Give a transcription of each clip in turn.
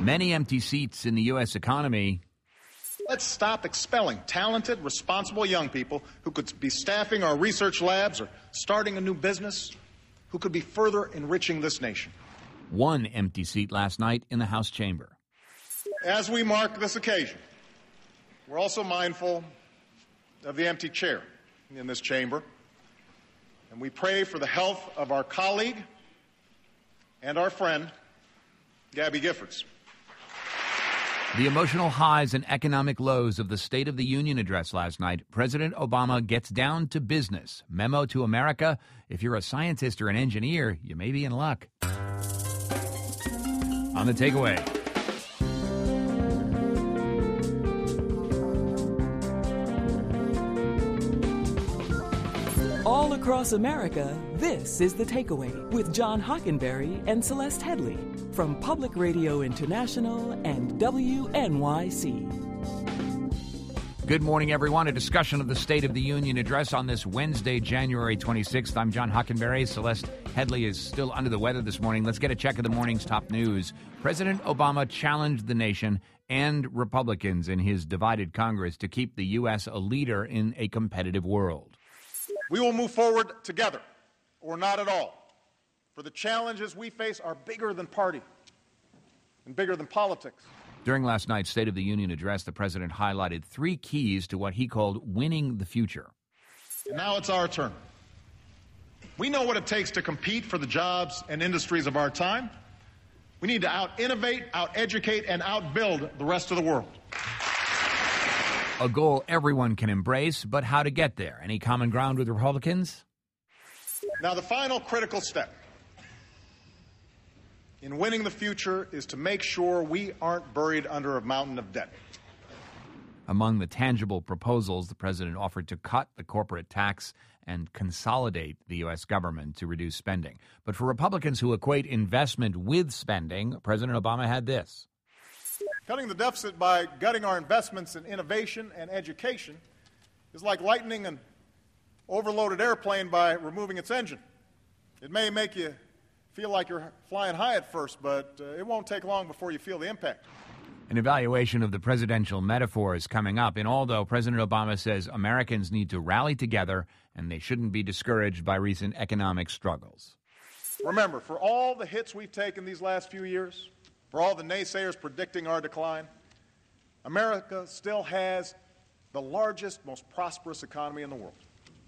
Many empty seats in the U.S. economy. Let's stop expelling talented, responsible young people who could be staffing our research labs or starting a new business, who could be further enriching this nation. One empty seat last night in the House chamber. As we mark this occasion, we're also mindful of the empty chair in this chamber, and we pray for the health of our colleague and our friend, Gabby Giffords. The emotional highs and economic lows of the State of the Union address last night. President Obama gets down to business. Memo to America: if you're a scientist or an engineer, you may be in luck. On the takeaway. All across America, this is The Takeaway with John Hockenberry and Celeste Headley from Public Radio International and WNYC. Good morning, everyone. A discussion of the State of the Union address on this Wednesday, January 26th. I'm John Hockenberry. Celeste Headley is still under the weather this morning. Let's get a check of the morning's top news. President Obama challenged the nation and Republicans in his divided Congress to keep the U.S. a leader in a competitive world. We will move forward together, or not at all. For the challenges we face are bigger than party and bigger than politics. During last night's State of the Union address, the president highlighted three keys to what he called winning the future. And now it's our turn. We know what it takes to compete for the jobs and industries of our time. We need to out-innovate, out-educate, and out-build the rest of the world. A goal everyone can embrace, but how to get there? Any common ground with Republicans? Now, the final critical step in winning the future is to make sure we aren't buried under a mountain of debt. Among the tangible proposals, the president offered to cut the corporate tax and consolidate the U.S. government to reduce spending. But for Republicans who equate investment with spending, President Obama had this. Cutting the deficit by gutting our investments in innovation and education is like lightening an overloaded airplane by removing its engine. It may make you feel like you're flying high at first, but it won't take long before you feel the impact. An evaluation of the presidential metaphor is coming up. And although President Obama says Americans need to rally together and they shouldn't be discouraged by recent economic struggles. Remember, for all the hits we've taken these last few years, for all the naysayers predicting our decline, America still has the largest, most prosperous economy in the world.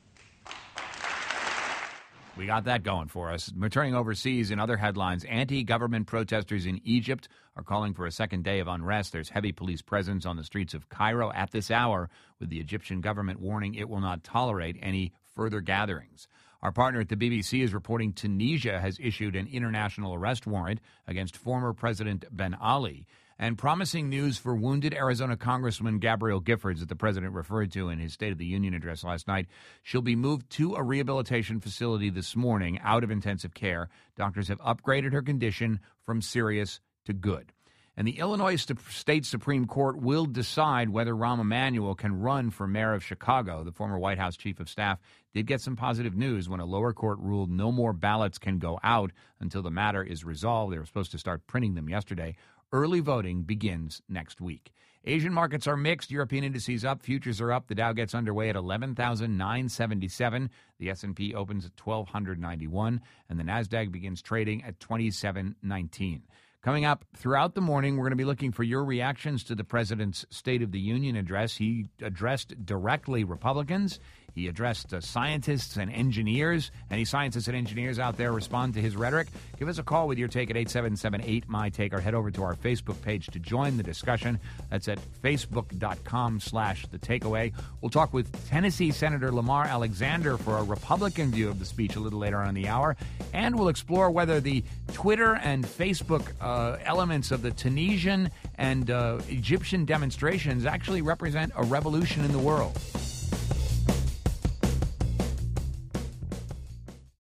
We got that going for us. Returning overseas in other headlines, anti-government protesters in Egypt are calling for a second day of unrest. There's heavy police presence on the streets of Cairo at this hour, with the Egyptian government warning it will not tolerate any further gatherings. Our partner at the BBC is reporting Tunisia has issued an international arrest warrant against former President Ben Ali. And promising news for wounded Arizona Congresswoman Gabrielle Giffords that the president referred to in his State of the Union address last night. She'll be moved to a rehabilitation facility this morning out of intensive care. Doctors have upgraded her condition from serious to good. And the Illinois State Supreme Court will decide whether Rahm Emanuel can run for mayor of Chicago. The former White House chief of staff did get some positive news when a lower court ruled no more ballots can go out until the matter is resolved. They were supposed to start printing them yesterday. Early voting begins next week. Asian markets are mixed. European indices up. Futures are up. The Dow gets underway at 11,977. The S&P opens at 1,291. And the NASDAQ begins trading at 2719. Coming up throughout the morning, we're going to be looking for your reactions to the president's State of the Union address. He addressed directly Republicans. He addressed scientists and engineers. Any scientists and engineers out there respond to his rhetoric? Give us a call with your take at 877-8MY-TAKE or head over to our Facebook page to join the discussion. That's at facebook.com/thetakeaway. We'll talk with Tennessee Senator Lamar Alexander for a Republican view of the speech a little later on in the hour. And we'll explore whether the Twitter and Facebook elements of the Tunisian and Egyptian demonstrations actually represent a revolution in the world.